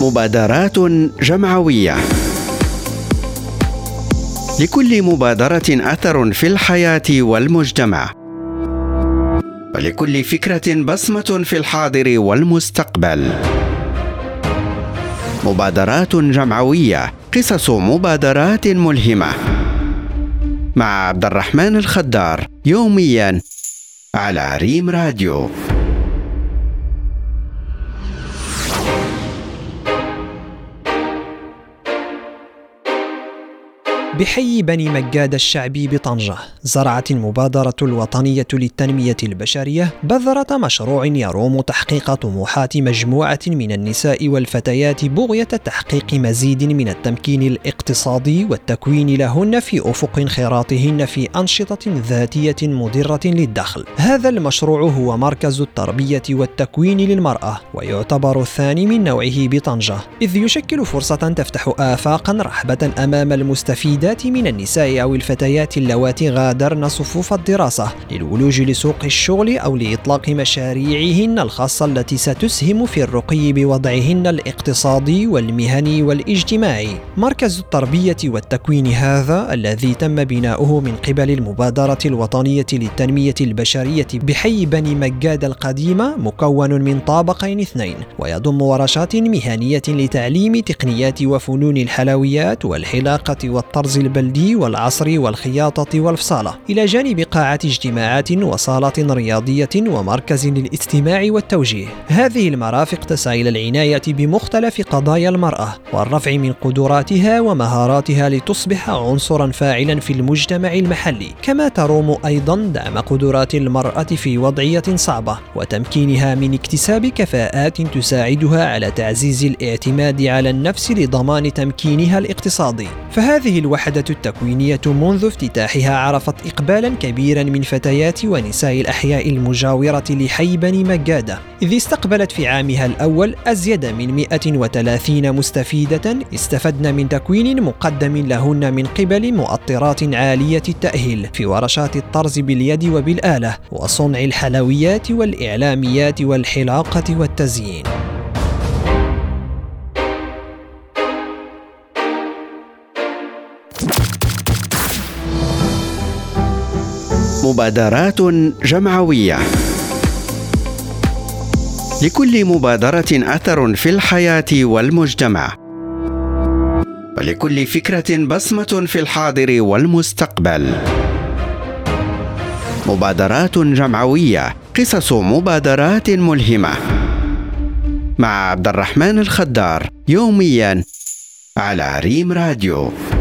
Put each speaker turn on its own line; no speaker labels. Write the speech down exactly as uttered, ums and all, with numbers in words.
مبادرات جمعوية. لكل مبادرة أثر في الحياة والمجتمع، ولكل فكرة بصمة في الحاضر والمستقبل. مبادرات جمعوية، قصص مبادرات ملهمة، مع عبد الرحمن الخضار، يوميا على ريم راديو.
بحي بني مجاد الشعبي بطنجة زرعت المبادرة الوطنية للتنمية البشرية بذرة مشروع يروم تحقيق طموحات مجموعة من النساء والفتيات بغية تحقيق مزيد من التمكين الاقتصادي والتكوين لهن في أفق انخراطهن في أنشطة ذاتية مدرة للدخل. هذا المشروع هو مركز التربية والتكوين للمرأة، ويعتبر الثاني من نوعه بطنجة، إذ يشكل فرصة تفتح آفاقا رحبة أمام المستفيد من النساء أو الفتيات اللواتي غادرن صفوف الدراسة للولوج لسوق الشغل أو لإطلاق مشاريعهن الخاصة التي ستسهم في الرقي بوضعهن الاقتصادي والمهني والاجتماعي. مركز التربية والتكوين هذا الذي تم بناؤه من قبل المبادرة الوطنية للتنمية البشرية بحي بني مجاد القديمة مكون من طابقين اثنين، ويضم ورشات مهنية لتعليم تقنيات وفنون الحلويات والحلاقة والطرز البلدي والعصر والخياطة والفصالة، إلى جانب قاعة اجتماعات وصالة رياضية ومركز للاستماع والتوجيه. هذه المرافق تسعى إلى العناية بمختلف قضايا المرأة والرفع من قدراتها ومهاراتها لتصبح عنصرا فاعلا في المجتمع المحلي، كما تروم أيضا دعم قدرات المرأة في وضعية صعبة وتمكينها من اكتساب كفاءات تساعدها على تعزيز الاعتماد على النفس لضمان تمكينها الاقتصادي. فهذه الوحدة التكوينية منذ افتتاحها عرفت إقبالا كبيرا من فتيات ونساء الأحياء المجاورة لحي بني مجادة، إذ استقبلت في عامها الأول أزيد من مئة وثلاثين مستفيدة استفدن من تكوين مقدم لهن من قبل مؤطرات عالية التأهيل في ورشات الطرز باليد وبالآلة وصنع الحلويات والإعلاميات والحلاقة والتزيين.
مبادرات جمعوية. لكل مبادرة أثر في الحياة والمجتمع، ولكل فكرة بصمة في الحاضر والمستقبل. مبادرات جمعوية، قصص مبادرات ملهمة، مع عبد الرحمن الخضار، يوميا على ريم راديو.